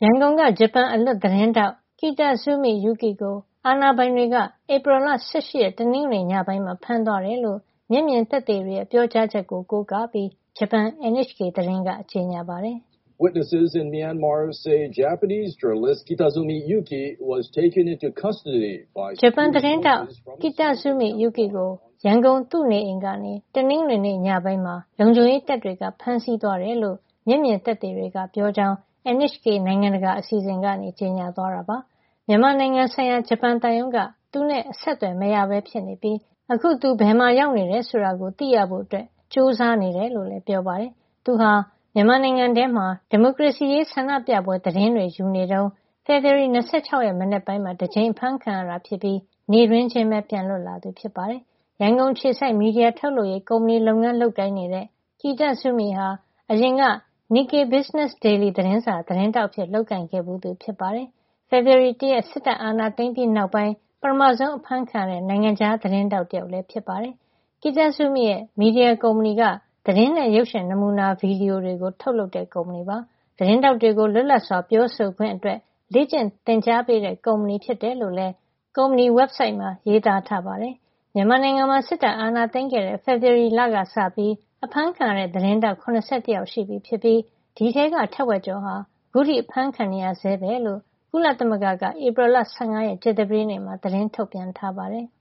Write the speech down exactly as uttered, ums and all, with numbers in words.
ရန်ကုန်ကဂျပန်အလွတ်သတင်းထောက် Kitazumi Yuki ကိုအာဏာပိုင်တွေကဧပြီလ ၁၈ ရက် တနင်္ဂနွေညပိုင်းမှာဖမ်းသွားတယ်လို့မျက်မြင်သက်သေတွေရဲ့ပြောကြားချက်ကိုကိုးကားပြီးဂျပန် N H K သတင်းကကြေညာပါတယ်။ Witnesses in Myanmar say Japanese journalist Kitazumi Yuki was taken into custody by ဂျပန်သတင်းထောက် Kitazumi Yuki ကိုရန်ကုန်သူ့နေအိမ်ကနေတနင်္ဂနွေနေ့ညပိုင်းမှာလုံခြုံရေးတပ်တွေကဖမ်းဆီးသွားတယ်လို့မျက်မြင်သက်သေတွေကပြောကြောင်း N H K နိုင်ငံတကာအစီအစဉ်ကနေကြေညာသွားတာပါ။မြန်မာနိုင်ငံဆိုင်ရာဂျပန်သံရုံးကသူနဲ့အဆက်အသွယ်မရဘဲဖြစ်နေပြီးအခုသူဘယ်မှာရောက်နေတယ်ဆိုတာကိုသိရဖို့အတွက်စူးစမ်းနေတယ်လို့လည်းပြောပါတယ်။သူဟာမြန်မာနိုင်ငံထဲမှာဒီမိုကရေစီရေးဆန္ဒပြပွဲသတင်းတွေယူနေတုန်းဖေဖေါ်ဝါရီ ၂၆ ရက်မနက်ပိုင်းမှာတကြိမ်ဖမ်းခံရတာဖြစ်ပြီးနေ့တွင်းချင်းပဲပြန်လွတ်လာသူဖြစ်ပါတယ်။ရန်ကုန်ခြေစိုက်မီဒီယာထုတ်လုပ်ရေးကုမ္ပဏီလုပ်ငန်းလုပ်ကိုင်နေတဲ့ Kitazumi ဟာအရင်က Nikkei Business Daily သတင်းစာသတင်းထောက်အဖြစ်လုပ်ကိုင်ခဲ့ဘူးသူဖြစ်ပါတယ်။ဖေဖေါ်ဝါရီလ ၁ ရက်စစ်တပ်အာဏာသိမ်းပြီးနောက်ပိုင်းပထမဆုံးအဖမ်းခံရတဲ့နိုင်ငံခြားသတင်းထောက်တယောက်လည်းဖြစ်ပါတယ်။ Kitazumi ရဲ့မီဒီယာကုမ္ပဏီကသတင်းနဲ့ရုပ်ရှင်နမူနာဗီဒီယိုတွေကိုထုတ်လုပ်တဲ့ကုမ္ပဏီပါ။သတင်းထောက်တွေကိုလွတ်လပ်စွာပြောဆိုခွင့်အတွက်လေ့ကျင့်သင်ကြားပေးတဲ့ကုမ္ပဏီဖြစ်တယ်လို့လည်းကုမ္ပဏီ website မှာရေးသားထားပါတယ်။မြန်မာနိုင်ငံမှာစစ်တပ်အာဏာသိမ်းခဲ့တဲ့ဖေဖေါ်ဝါရီလကစပြီးအဖမ်းခံရတဲ့သတင်းထောက်၇၁ ယောက်ရှိပြီဖြစ်ပြီးဒီထဲကထက်ဝက်ကျော်ဟာအခုထိအဖမ်းခံနေရဆဲပဲလို့ကုလသမဂ္ဂကဧပြီလ ၁၅ ရက်ကြာသပတေးနေ့မှာသတင်းထုတ်ပြန်ထားပါတယ်။